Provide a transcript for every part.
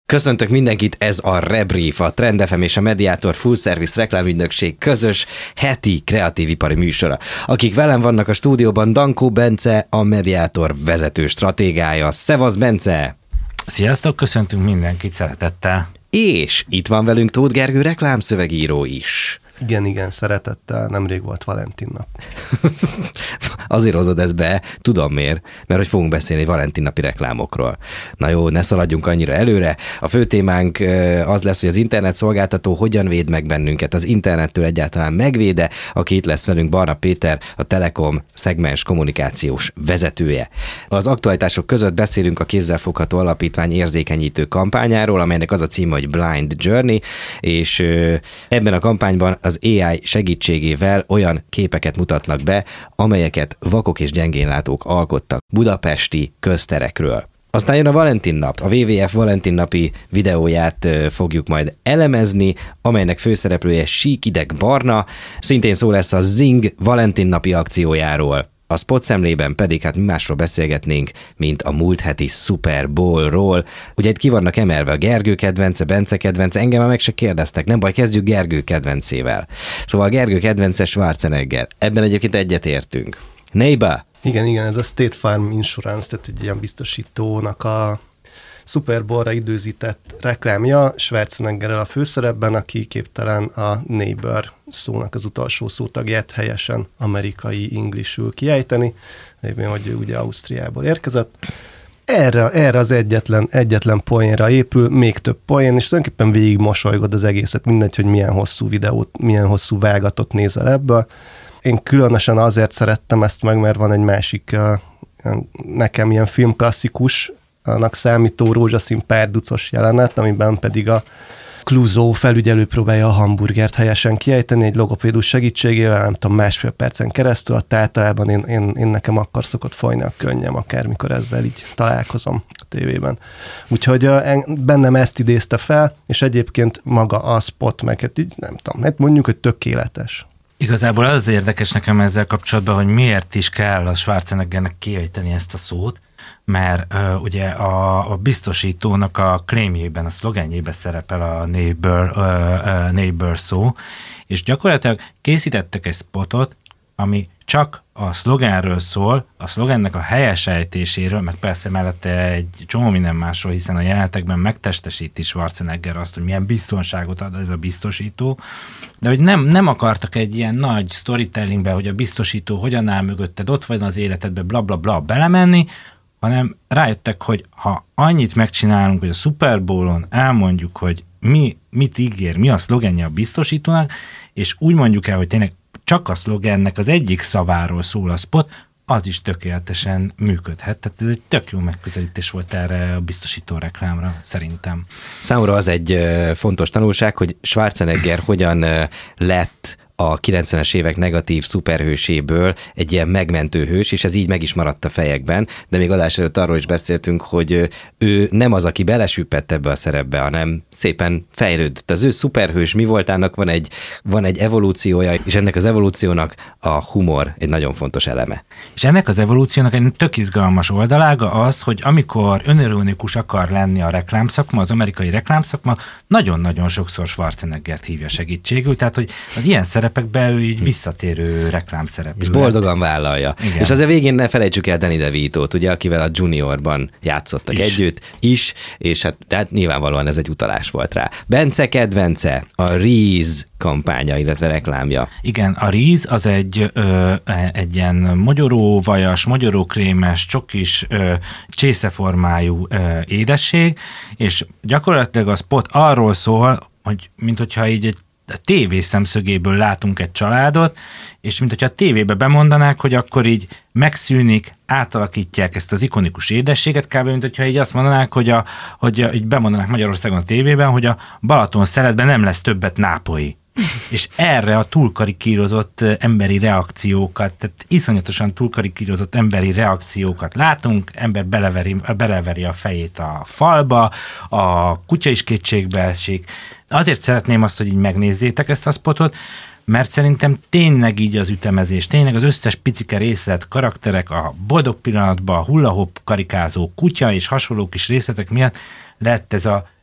Köszöntök mindenkit, ez a Rebrief, a Trend FM és a Mediator Full Service reklámügynökség közös heti kreatív ipari műsora. Akik velem vannak a stúdióban, Dankó Bence, a Mediator vezető stratégája. Szevasz, Bence! Sziasztok, köszöntünk mindenkit szeretettel! És itt van velünk Tóth Gergő reklámszövegíró is. Igen, szeretettel, nemrég volt Valentin nap. Azért hozod ezt be, tudom miért, mert hogy fogunk beszélni Valentin napi reklámokról. Na jó, ne szaladjunk annyira előre. A fő témánk az lesz, hogy az internet szolgáltató hogyan véd meg bennünket, az internettől egyáltalán megvéde. Aki itt lesz velünk, Barna Péter, a Telekom szegmens kommunikációs vezetője. Az aktualitások között beszélünk a kézzelfogható alapítvány érzékenyítő kampányáról, amelynek az a címe, hogy Blind Journey, és ebben a kampányban az AI segítségével olyan képeket mutatnak be, amelyeket vakok és gyengénlátók alkottak budapesti közterekről. Aztán jön a Valentin nap. A WWF Valentin napi videóját fogjuk majd elemezni, amelynek főszereplője síkideg Barna, szintén szó lesz a Zing Valentin napi akciójáról. A spot szemlében pedig mi másról beszélgetnénk, mint a múlt heti Super Bowl-ról. Ugye itt ki vannak emelve a Gergő kedvence, Bence kedvence, engem már meg se kérdeztek, nem baj, kezdjük Gergő kedvencével. Szóval a Gergő kedvence Schwarzenegger. Ebben egyébként egyetértünk. Neighbor! Igen, ez a State Farm Insurance, tehát egy ilyen biztosítónak a Super Bowl-ra időzített reklámja, Schwarzeneggerrel a főszerepben, aki képtelen a neighbor szónak az utolsó szótagját helyesen amerikai englishül kiejteni, lévén, hogy ő ugye Ausztriából érkezett. Erre az egyetlen poénra épül, még több poén, és tulajdonképpen végig mosolygod az egészet, mindegy, hogy milyen hosszú videót, milyen hosszú vágatot nézel ebből. Én különösen azért szerettem ezt meg, mert van egy másik, nekem ilyen filmklasszikus, annak számító rózsaszín párducos jelenet, amiben pedig a Clouseau felügyelő próbálja a hamburgert helyesen kiejteni egy logopédus segítségével, nem tudom, másfél percen keresztül, általában én nekem akkor szokott folyni a könnyem, akármikor ezzel így találkozom a tévében. Úgyhogy bennem ezt idézte fel, és egyébként maga a spot, meg hát így nem tudom, hát mondjuk, hogy tökéletes. Igazából az érdekes nekem ezzel kapcsolatban, hogy miért is kell a Schwarzeneggernek kiejteni ezt a szót, mert ugye a biztosítónak a claimjében, a szlogenjében szerepel a neighbor szó, és gyakorlatilag készítettek egy spotot, ami csak a szlogenről szól, a szlogennek a helyes ejtéséről, meg persze mellette egy csomó minden másról, hiszen a jelenetekben megtestesíti Schwarzenegger azt, hogy milyen biztonságot ad ez a biztosító, de hogy nem akartak egy ilyen nagy storytellingbe, hogy a biztosító hogyan áll mögötted, ott vagy az életedbe, bla bla bla belemenni, hanem rájöttek, hogy ha annyit megcsinálunk, hogy a Super Bowl-on elmondjuk, hogy mit ígér, mi a szlogenje a biztosítónak, és úgy mondjuk el, hogy tényleg csak a szlogennek az egyik szaváról szól a spot, az is tökéletesen működhet. Tehát ez egy tök jó megközelítés volt erre a biztosító reklámra, szerintem. Számomra az egy fontos tanulság, hogy Schwarzenegger hogyan lett a 90-es évek negatív szuperhőséből egy ilyen megmentő hős, és ez így meg is maradt a fejekben, de még adás előtt arról is beszéltünk, hogy ő nem az, aki belesüppett ebbe a szerepbe, hanem szépen fejlődött. Az ő szuperhős mi voltának van egy evolúciója, és ennek az evolúciónak a humor egy nagyon fontos eleme. És ennek az evolúciónak egy tök izgalmas oldalága az, hogy amikor önironikus akar lenni a reklámszakma, az amerikai reklámszakma, nagyon-nagyon sokszor Schwarzeneggert hívja segítségül, tehát hogy az ilyen szerepekben ő így visszatérő reklámszereplő. És boldogan vállalja. Igen. És azért végén ne felejtsük el Danny DeVito-t, ugye, akivel a Juniorban játszottak együtt is, és hát nyilvánvalóan ez egy utalás volt rá. Bence kedvence, a Reese kampánya, illetve reklámja. Igen, a Reese az egy ilyen magyaróvajas, magyarókrémes, csokis, csészeformájú édesség, és gyakorlatilag a spot arról szól, hogy minthogyha így egy a tévé szemszögéből látunk egy családot, és mint hogyha a tévébe bemondanák, hogy akkor így megszűnik, átalakítják ezt az ikonikus édességet, kb. Mint hogyha így azt mondanák, hogy így bemondanák Magyarországon a tévében, hogy a Balaton szeletben nem lesz többet nápolyi. És erre a túlkarikírozott emberi reakciókat, tehát iszonyatosan túlkarikírozott emberi reakciókat látunk, ember beleveri a fejét a falba, a kutya is kétségbe esik. Azért szeretném azt, hogy így megnézzétek ezt a spotot, mert szerintem tényleg így az ütemezés, tényleg az összes picike részlet, karakterek, a boldog pillanatban, a hullahop karikázó kutya és hasonló kis részletek miatt lett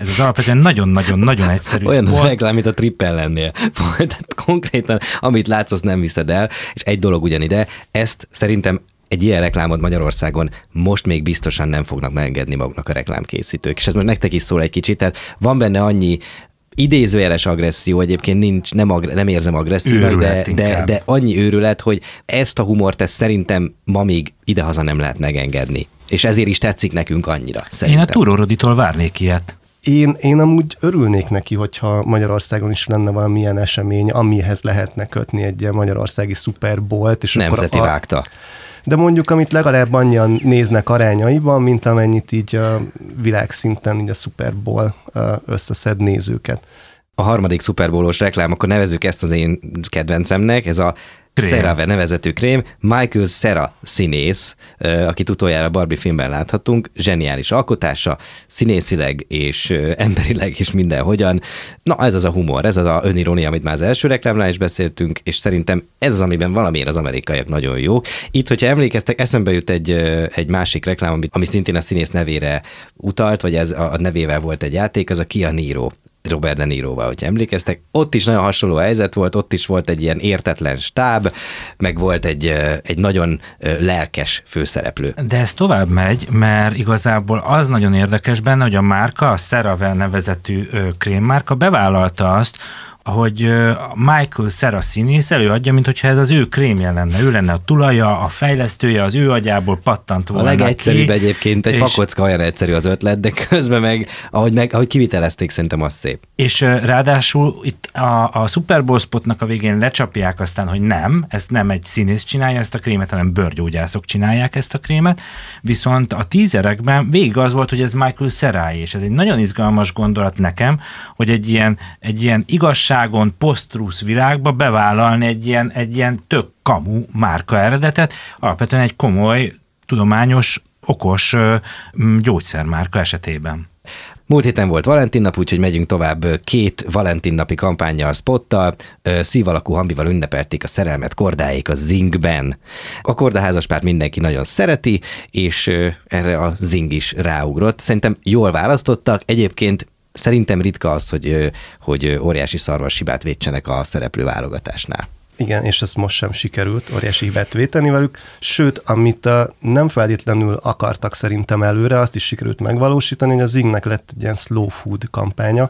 Ez az alapvetően nagyon-nagyon-nagyon egyszerű. Olyan az reklám, mint a Trippen lennél. Tehát konkrétan, amit látsz, azt nem viszed el, és egy dolog ugyanide, ezt szerintem egy ilyen reklámot Magyarországon most még biztosan nem fognak megengedni maguknak a reklámkészítők. És ez most nektek is szól egy kicsit, tehát van benne annyi idézőjeles agresszió, egyébként nem érzem agresszívnak, de annyi őrület, hogy ezt a humort, ezt szerintem ma még idehaza nem lehet megengedni. És ezért is tetszik nekünk annyira. Szerintem. Én a Túró Roditól várnék ilyet. Én amúgy örülnék neki, hogyha Magyarországon is lenne valamilyen esemény, amihez lehetne kötni egy ilyen magyarországi Super Bowl-t. És nemzeti vágta. De mondjuk, amit legalább annyian néznek arányaiban, mint amennyit így világszinten így a Super Bowl összeszed nézőket. A harmadik Super Bowl-os reklám, akkor nevezzük ezt az én kedvencemnek, ez a CeraVe nevezetű krém, Michael Cera színész, akit utoljára Barbie filmben láthatunk, zseniális alkotása, színészileg és emberileg is mindenhogyan. Na, ez az a humor, ez az a önirónia, amit már az első reklámnál is beszéltünk, és szerintem ez az, amiben valamiért az amerikaiak nagyon jók. Itt, hogyha emlékeztek, eszembe jut egy másik reklám, ami szintén a színész nevére utalt, vagy ez a nevével volt egy játék, az a Kia Niro. Robert De Niroval, hogyha emlékeztek. Ott is nagyon hasonló helyzet volt, ott is volt egy ilyen értetlen stáb, meg volt egy nagyon lelkes főszereplő. De ez tovább megy, mert igazából az nagyon érdekes benne, hogy a márka, a CeraVe nevezetű krémmárka bevállalta azt, hogy Michael Cera színész előadja, mint hogyha ez az ő krémje lenne. Ő lenne a tulaja, a fejlesztője, az ő agyából pattant volna. A legegyszerűbb egyébként, egy fakocka olyan egyszerű az ötlet, de közben meg, ahogy kivitelezték, szerintem az szép. És ráadásul itt a Super Bowl spotnak a végén lecsapják aztán, hogy nem, ezt nem egy színész csinálja ezt a krémet, hanem bőrgyógyászok csinálják ezt a krémet, viszont a tízerekben végig az volt, hogy ez Michael Cera, és ez egy nagyon izgalmas gondolat nekem, hogy egy ilyen igazságon posztrusz világba bevállalni egy ilyen tök kamu márka eredetet, alapvetően egy komoly, tudományos, okos gyógyszermárka esetében. Múlt héten volt Valentin nap, úgyhogy megyünk tovább 2 Valentin napi kampánnyal, spottal. Szív alakú hambival ünnepelték a szerelmet kordáék a Zingben. A kordaházaspárt mindenki nagyon szereti, és erre a Zing is ráugrott. Szerintem jól választottak. Egyébként szerintem ritka az, hogy óriási szarvashibát vétsenek a szereplő válogatásnál. Igen, és ezt most sem sikerült óriási hibát véteni velük, sőt, amit nem feltétlenül akartak szerintem előre, azt is sikerült megvalósítani, hogy a Zingnek lett egy ilyen slow food kampánya,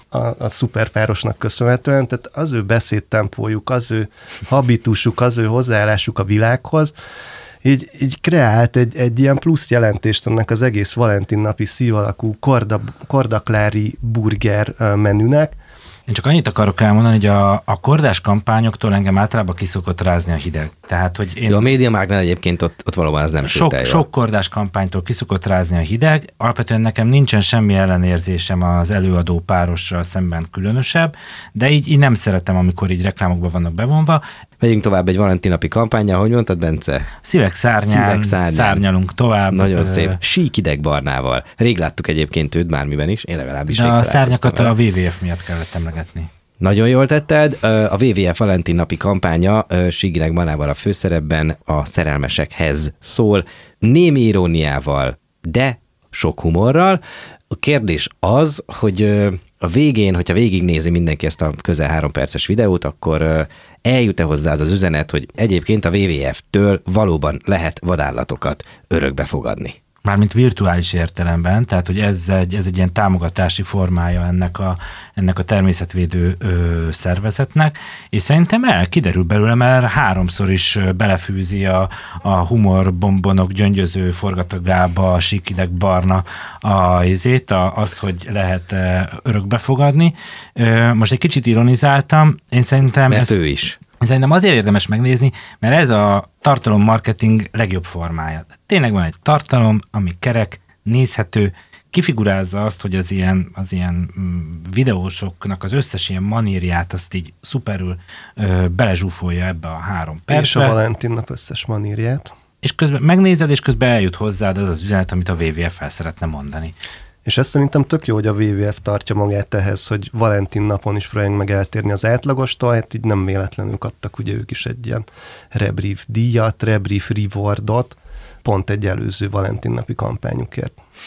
a szuperpárosnak köszönhetően, tehát az ő beszédtempójuk, az ő habitusuk, az ő hozzáállásuk a világhoz, így kreált egy ilyen plusz jelentést ennek az egész Valentin napi szív alakú kordaklári burger menünek. Én csak annyit akarok elmondani, hogy a kordás kampányoktól engem általában kiszokott rázni a hideg. Tehát, hogy én... Jó, a MediaMarktnál egyébként ott valóban az nem sült el. Sok kordás kampánytól kiszokott rázni a hideg. Alapvetően nekem nincsen semmi ellenérzésem az előadó párossal szemben különösebb, de így nem szeretem, amikor így reklámokban vannak bevonva. Megyünk tovább egy Valentin napi kampánnyal, hogy mondtad, Bence? Szívek szárnyán, szárnyalunk tovább. Nagyon szép. Sík idegbarnával. Rég láttuk egyébként őt bármiben is, én legalábbis de a szárnyakat a WWF miatt kellett emlegetni. Nagyon jól tetted. A WWF Valentin napi kampánya Sík idegbarnával a főszerepben a szerelmesekhez szól, némi iróniával, de sok humorral. A kérdés az, hogy a végén, hogyha végignézi mindenki ezt a közel 3 perces videót, akkor eljut-e hozzá az üzenet, hogy egyébként a WWF-től valóban lehet vadállatokat örökbe fogadni. Mármint virtuális értelemben, tehát hogy ez egy ilyen támogatási formája ennek a természetvédő szervezetnek, és szerintem kiderül belőle, mert 3-szor is belefűzi a humorbombonok gyöngyöző forgatagába, a síkideg barna azt, hogy lehet örökbe fogadni. Most egy kicsit ironizáltam, én szerintem... Mert ő is. Szerintem azért érdemes megnézni, mert ez a tartalommarketing legjobb formája. Tényleg van egy tartalom, ami kerek, nézhető, kifigurázza azt, hogy az ilyen videósoknak az összes ilyen manírját azt így szuperül belezsúfolja ebbe a 3 percbe. És a Valentin nap összes manírját. És közben megnézed, és közben eljut hozzád az üzenet, amit a WWF el szeretne mondani. És ezt szerintem tök jó, hogy a WWF tartja magát ehhez, hogy Valentin napon is próbáljunk meg eltérni az átlagostól, hát így nem véletlenül kaptak ugye ők is egy ilyen rebrief díjat, rebrief rewardot, pont egy előző Valentin napi kampányukért.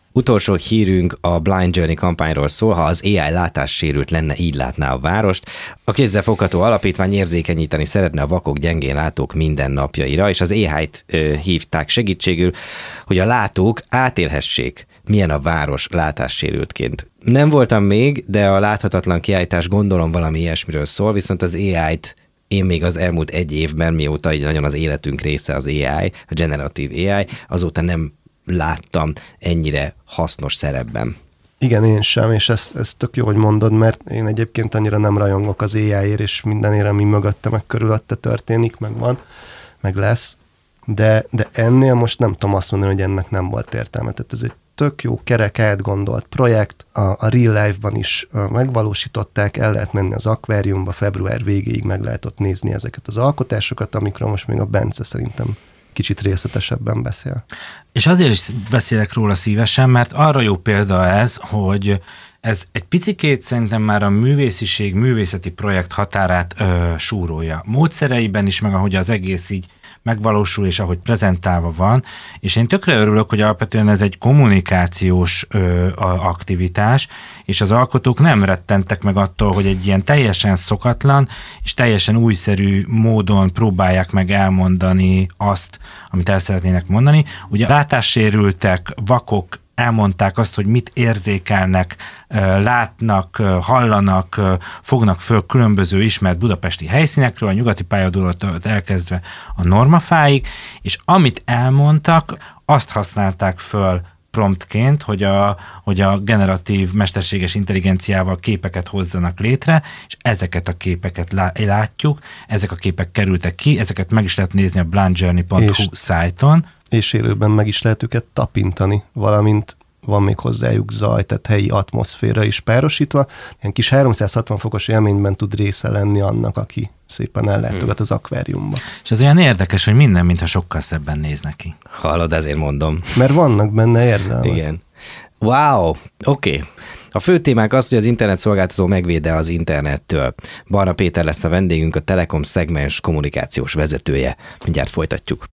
Utolsó hírünk a Blind Journey kampányról szól, ha az AI látássérült lenne, így látná a várost. A kézzelfogható alapítvány érzékenyíteni szeretne a vakok, gyengén látók mindennapjaira, és az AI-t hívták segítségül, hogy a látók átélhessék, milyen a város látássérültként. Nem voltam még, de a láthatatlan kiállítás gondolom valami ilyesmiről szól, viszont az AI-t én még az elmúlt 1 évben, mióta így nagyon az életünk része az AI, a generatív AI, azóta nem láttam ennyire hasznos szerepben. Igen, én sem, és ez tök jó, hogy mondod, mert én egyébként annyira nem rajongok az AI-ért, és mindenért, ami mögötte, meg körülötte történik, meg van, meg lesz, de ennél most nem tudom azt mondani, hogy ennek nem volt értelme. Tehát ez egy tök jó, kerek, átgondolt projekt, a real life-ban is megvalósították, el lehet menni az akváriumba, február végéig meg lehet ott nézni ezeket az alkotásokat, amikről most még a Bence szerintem kicsit részletesebben beszél. És azért is beszélek róla szívesen, mert arra jó példa ez, hogy ez egy picikét szerintem már a művészeti projekt határát súrolja. Módszereiben is, meg ahogy az egész így megvalósul, és ahogy prezentálva van, és én tökre örülök, hogy alapvetően ez egy kommunikációs aktivitás, és az alkotók nem rettentek meg attól, hogy egy ilyen teljesen szokatlan, és teljesen újszerű módon próbálják meg elmondani azt, amit el szeretnének mondani. Ugye látássérültek, vakok elmondták azt, hogy mit érzékelnek, látnak, hallanak, fognak föl különböző ismert budapesti helyszínekről, a nyugati pályaudvartól elkezdve a normafáig, és amit elmondtak, azt használták föl promptként, hogy a generatív mesterséges intelligenciával képeket hozzanak létre, és ezeket a képeket látjuk, ezek a képek kerültek ki, ezeket meg is lehet nézni a blindjourney.hu szájton. És élőben meg is lehet őket tapintani, valamint van még hozzájuk zaj, tehát helyi atmoszféra is párosítva. Ilyen kis 360 fokos élményben tud része lenni annak, aki szépen ellátogat az akváriumba. És ez olyan érdekes, hogy minden, mintha sokkal szebben néz neki. Hallod, ezért mondom. Mert vannak benne érzelmek. Igen. Wow, oké. A fő témánk az, hogy az internetszolgáltató megvéde az internettől. Barna Péter lesz a vendégünk, a Telekom szegmens kommunikációs vezetője. Mindjárt folytatjuk.